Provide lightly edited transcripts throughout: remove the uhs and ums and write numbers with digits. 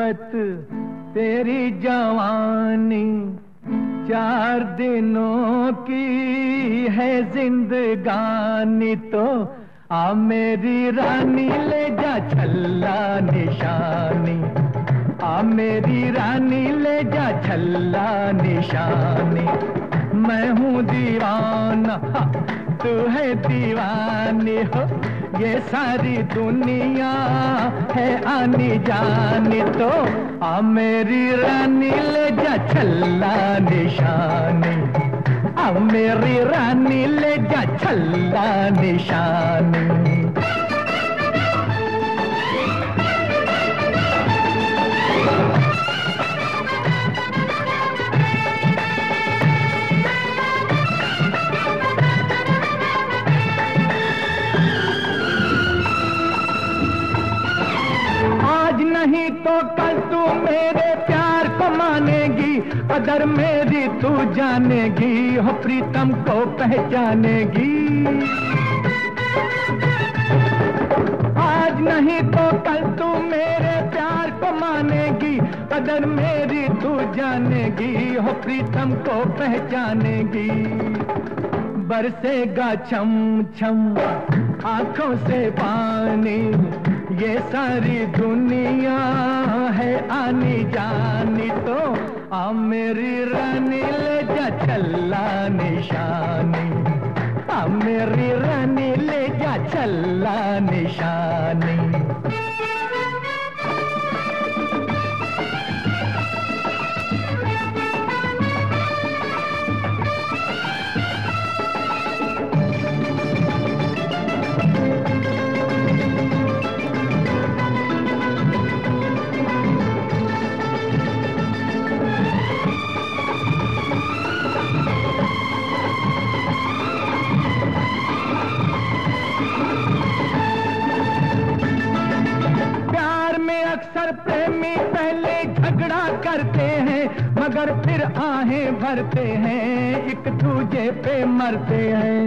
मोहब्बत तेरी जवानी 4 दिनों की है जिंदगानी, तो आ मेरी रानी ले जा छल्ला निशानी, आ मेरी रानी ले जा छल्ला निशानी। मैं हूँ दीवाना तू है दीवानी हो, ये सारी दुनिया है आनी जानी, तो आ मेरी रानी ले जा छल्ला निशानी, आ मेरी रानी ले जा छल्ला निशानी। नहीं तो कल तू मेरे प्यार को मानेगी, कदर मेरी तू जानेगी, हो प्रीतम को पहचानेगी। आज नहीं तो कल तू मेरे प्यार को मानेगी, कदर मेरी तू जानेगी, हो प्रीतम को पहचानेगी। बरसेगा छम छम आंखों से पानी, ये सारी दुनिया है आनी जानी, तो आ मेरी रानी ले जा छल्ला निशानी, आ मेरी रानी ले जा छल्ला निशानी। अक्सर प्रेमी पहले झगड़ा करते हैं, मगर फिर आहें भरते हैं, एक दूजे पे मरते हैं।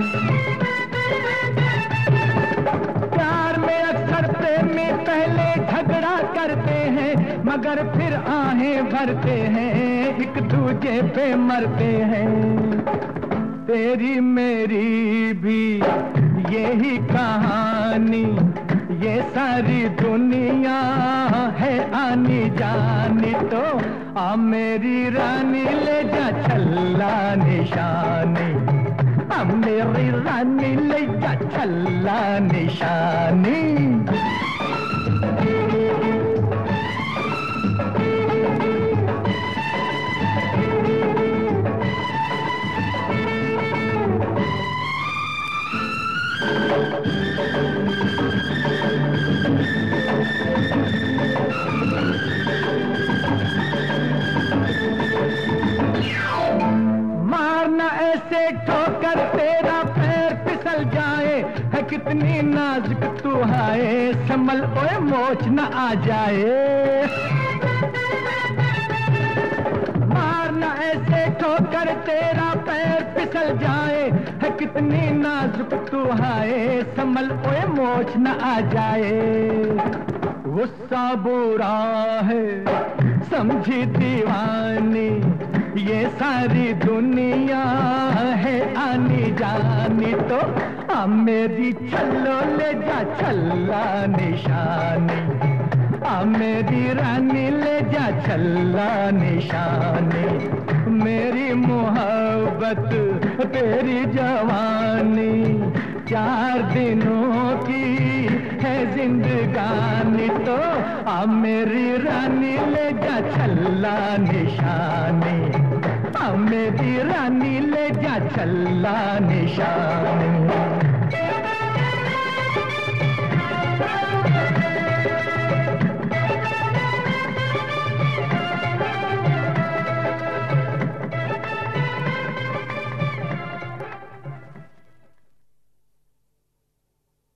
प्यार में अक्सर प्रेमी पहले झगड़ा करते हैं, मगर फिर आहें भरते हैं, एक दूजे पे मरते हैं। तेरी मेरी भी यही कहानी, ये सारी दुनिया है आनी जानी, तो आ मेरी रानी ले जा छल्ला निशानी, आ मेरी रानी ले जा छल्ला निशानी। मारना ऐसे ठोकर तेरा पैर फिसल जाए, है कितनी नाजुक तू है, संभल ओए मोच न आ जाए। मारना ऐसे ठोकर तेरा पैर फिसल जाए, है कितनी नाजुक तू है, संभल ओए मोच न आ जाए। गुस्सा बुरा है समझी दीवानी, ये सारी दुनिया है आनी जानी, तो आ मेरी छल्लो ले जा छल्ला निशानी, आ मेरी रानी ले जा छल्ला निशानी। मेरी मोहब्बत तेरी जवानी 4 दिनों की है जिंदगानी, तो आ मेरी रानी ले जा छल्ला निशानी, आ मेरी रानी ले जा छल्ला निशानी।